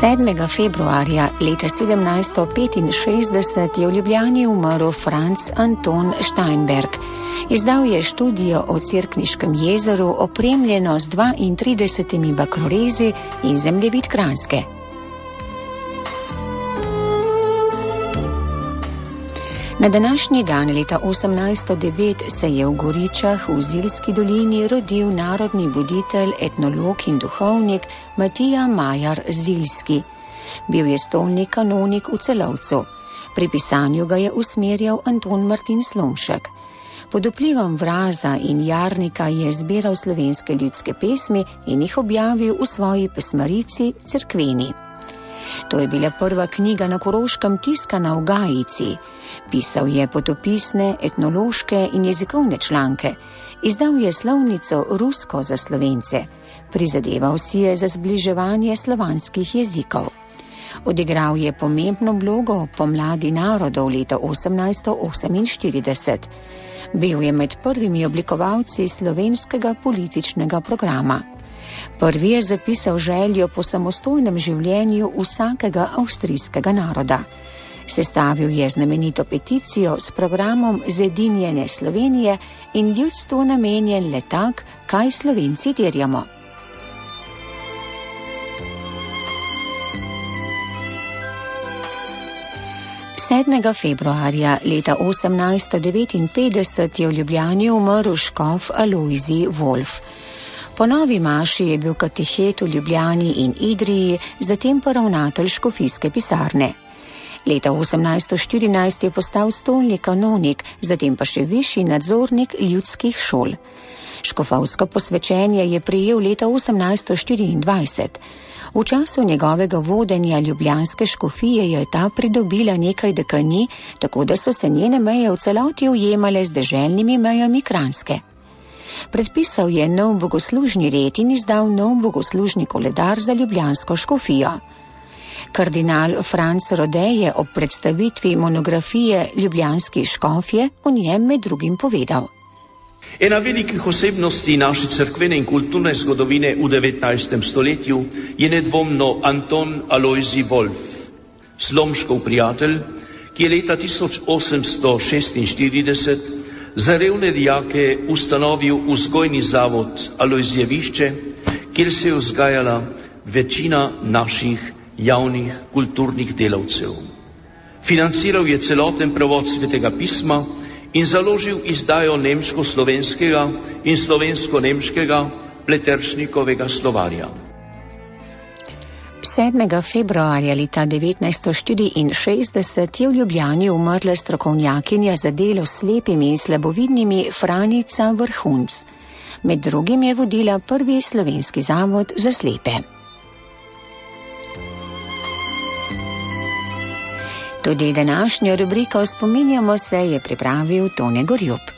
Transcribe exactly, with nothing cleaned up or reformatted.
sedmega februarja leta sedemnajststo petinšestdeset je v Ljubljani umrl Franz Anton Steinberg. Izdal je študijo o Cerkniškem jezeru, opremljeno z dvaintridesetimi bakrorezi in zemljevid Kranjske. Na današnji dan leta osemnajststo devet se je v Goričah v Zilski dolini rodil narodni buditelj, etnolog in duhovnik Matija Majar Zilski. Bil je stolni kanonik v Celovcu. Pri pisanju ga je usmerjal Anton Martin Slomšek. Pod vplivom Vraza in Jarnika je zbiral slovenske ljudske pesmi in jih objavil v svoji pesmarici Cerkveni. To je bila prva knjiga na Koroškem tiskana v Gajici. Pisal je potopisne, etnološke in jezikovne članke. Izdal je slovnico Rusko za Slovence. Prizadeval si je za zbliževanje slovanskih jezikov. Odigral je pomembno vlogo pomladi narodov leta osemnajststo oseminštirideset. Bil je med prvimi oblikovalci slovenskega političnega programa. Prvi je zapisal željo po samostojnem življenju vsakega avstrijskega naroda. Sestavil je znamenito peticijo s programom Zedinjene Slovenije in ljudstvu namenjen le tak, kaj Slovenci terjamo. sedmega februarja leta osemnajststo devetinpetdeset je v Ljubljani umrl škof Alojzij Volf. Po novi maši je bil katehet v Ljubljani in Idriji, zatem pa ravnatelj škofijske pisarne. Leta osemnajststo štirinajst je postal stolni kanonik, zatem pa še višji nadzornik ljudskih šol. Škofovsko posvečenje je prejel leta osemnajststo štiriindvajset. V času njegovega vodenja ljubljanske škofije je ta pridobila nekaj dekanij, tako da so se njene meje v celoti ujemale z deželnimi mejami Kranjske. Predpisal je nov bogoslužni red in izdal nov bogoslužni koledar za ljubljansko škofijo. Kardinal Franc Rode je ob predstavitvi monografije Ljubljanski škofje o njem med drugim povedal. Ena velikih osebnosti naše cerkvene in kulturne zgodovine v devetnajstem stoletju je nedvomno Anton Alojzij Volf, Slomškov prijatelj, ki je leta tisoč osemsto šestinštirideset za revne dijake ustanovil vzgojni zavod Alojzijevišče, kjer se je vzgajala večina naših javnih kulturnih delavcev. Financiral je celoten prevod Svetega pisma in založil izdajo nemško-slovenskega in slovensko-nemškega Pleteršnikovega slovarja. sedmega februarja leta devetnajststo štiriinšestdeset je v Ljubljani umrla strokovnjakinja za delo s slepimi in slabovidnimi Franica Vrhunc. Med drugim je vodila prvi slovenski zavod za slepe. Tudi današnjo rubriko Spominjamo se je pripravil Tone Gorjup.